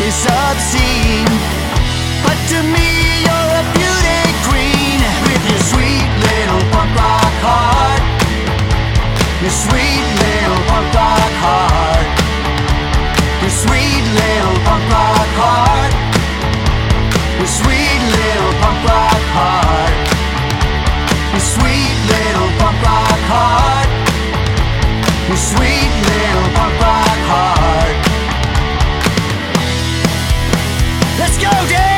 is obscene. But to me you're a beauty queen, with your sweet little punk rock heart. Your sweet little punk rock heart. Your sweet little punk rock heart. Your sweet little punk rock heart. Your sweet little punk rock heart. Your sweet little punk rock heart. Let's go, Dave!